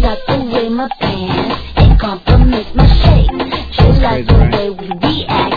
like the way my pants, it compliments my shape. She likes the way we react.